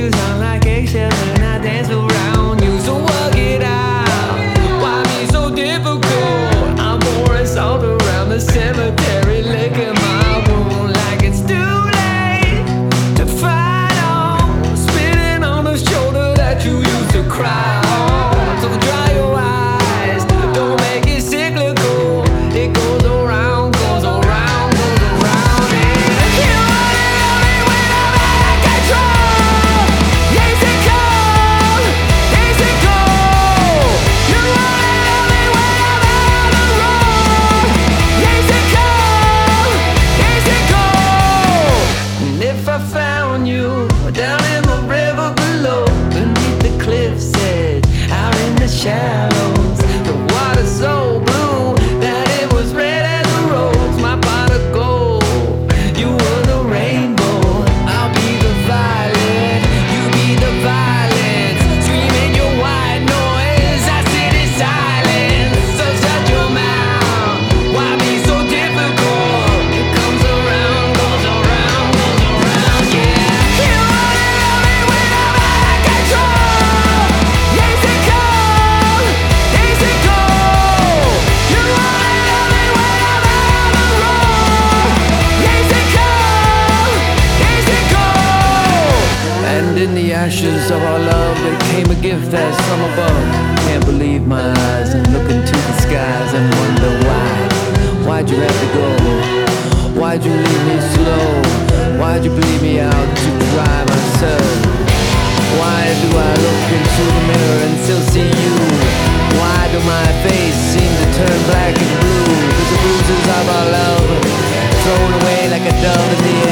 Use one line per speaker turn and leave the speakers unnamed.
you sound like eggshells and I dance around you. So work it out. Why be so difficult? I'm pouring salt around the cemetery, licking my wound like it's too late to fight on. Spitting on the shoulder that you used to cry on. So dry your eyes, don't make it cyclical. It goes around, goes around, goes around. And you only love me when I'm out of control. Easy come, easy go. You only love me when I'm out on the road. Easy come, easy go. And if I found you down in the river below, beneath the cliff's edge, out in the shallows, the water's so blue that it was red as a rose. My pot of gold, you were the rainbow. I'll be the violet, you be the violence. Screaming your white noise, I sit in silence. So shut your mouth, why be so difficult? It comes around, goes around, goes around, yeah. You only love me when I'm out of control. Easy come, easy go. You only love me when I'm out on the road. Easy come, easy go. And in the ashes of our love there came a gift that's from above. Can't believe my eyes and look into the skies and wonder why. Why'd you have to go? Why'd you leave me slow? Why'd you bleed me out to dry myself? Why do I look into the mirror and still see you? Why do my face seem to turn black and blue? 'Cause the bruises of our love thrown away like a dove in the